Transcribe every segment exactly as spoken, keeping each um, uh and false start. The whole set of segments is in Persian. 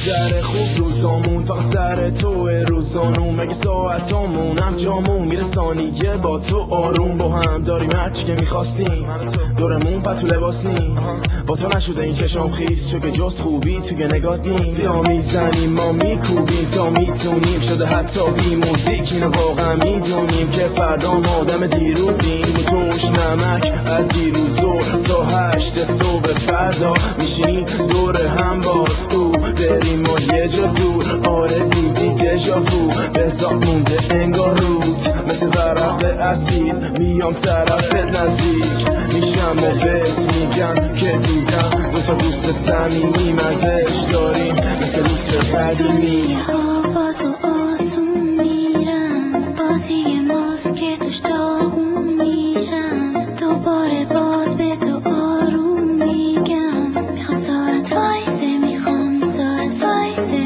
میگذره خوب روزامون، فقط سر توه روزانون، مگه ساعتامون هم جامون میره ثانیه با تو آروم با هم داریم هرچی که میخواستیم، دورمون پتو لباس نیست، با تو نشده این چشام خیز چون که جز خوبی توی نگات نیست، تا میزنیم ما میکوبیم تا میتونیم، شده حتی بی موزیک اینو واقعا میدونیم که فردا ما آدم دیروزیم، توش نمک از دیروزو تا هشت صبح فردا میشینیم دور هم باز تو بریم و یه جا دور، آره دیدی دژاوو بزاد مونده انگار رود، مثل ورق اسید میام طرفت نزدیک میشم و بهت میگم که دیدم دو تا دوست صمیمی مزش داریم مثل دوست قدیمی. با تو آسون میرم بازی ماست که توش داغون میشم، دوباره باز به تو آروم میگم، میخوام ساعت وایسه میخوام ساعت وایسه،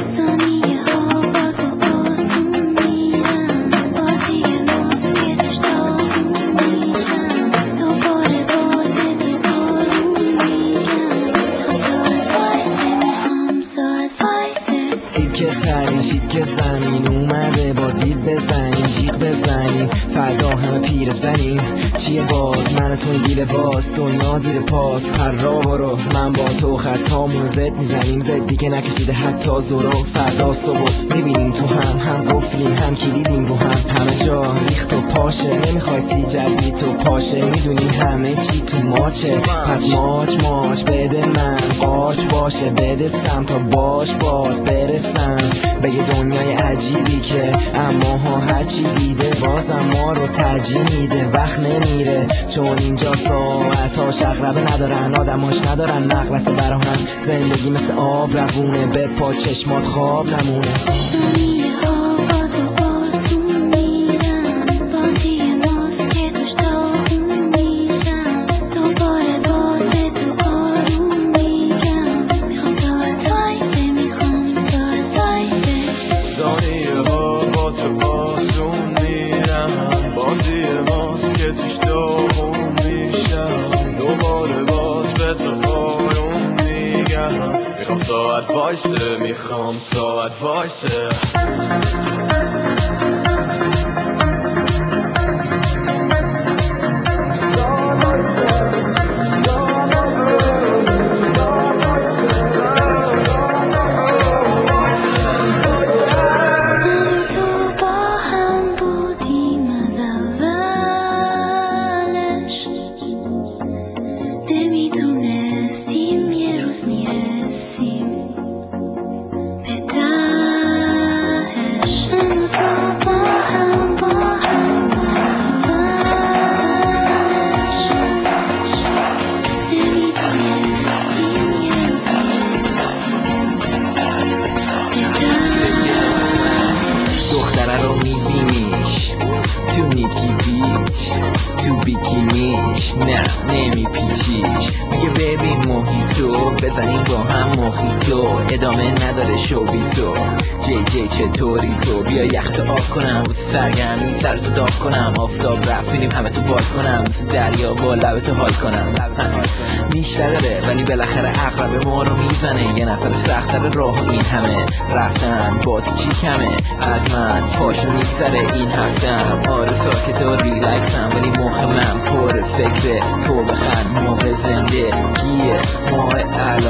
ثانیه ها با تو آسون میرم بازی ماست که توش داغون میشم، دوباره باز به تو آروم میگم، میخوام ساعت وایسه میخوام ساعت وایسه. سیرکه ترین شیک زمین اومده با دید بزنیم جیب بزنیم فردا همه پیر زنیم چیه باز من تو گیل باز دنیا زیر پاس هر را برو من با تو خطامون زد میزنیم زد دیگه نکشیده حتی زورو فردا صبح میبینیم تو هم هم گفتیم هم کلیدیم رو هم همه جا ریخت و پاشه نمیخوای سی جدی تو پاشه میدونی همه چی تو ماچه پس ماچ ماچ بده من قاچ باشه بده سم تا باش باد برسم به یه دنیای عجیبی که اما ها هرچی دیده بازم ما رو ترجیح میده وقت نمیره چون اینجا ساعت ها شقربه ندارن آدماش ندارن نقلت براهم زندگی مثل آب روونه به پا چشمات خواب نمونه. ثانیه ها با تو آسون میرم بازی ماست که توش داغون میشم، دوباره باز به تو آروم میگم، میخوام ساعت وایسه میخوام ساعت وایسه. ثانیه ها با تو آسون میرم بازی ماست که توش داغون میشم، دوباره باز به تو آروم میگم، میخوام ساعت وایسه میخوام ساعت وایسه. نمیتونستیم یه روز میرسیم به تهش، من و تو با هم با هم بودیم اولش، نمیتونستیم یه روز میرسیم به تهش. دختره رو میبینیش تو نیکی بیش تو بیکینیش نه نمیپیچیش میگه ببین محیطو بزنیم با هم محیطو ادامه نداره شو بی تو جی جی چطوری تو بیا یخت آب کنم واسه سرگرمی سرتو داغ کنم آفتاب رفت بینیم همه تو باد کنم مثل دریا با لبتو حال کنم نیش نداره ولی بالاخره عقربه ما رو میزنه یه نفر سختر راه این همه رفتن با تو چی کمه از من پاشو میگذره این هفتم آره ساکت و ریلکسم ولی مخ من پر فکره تو بخند موقع زنده گیه ماه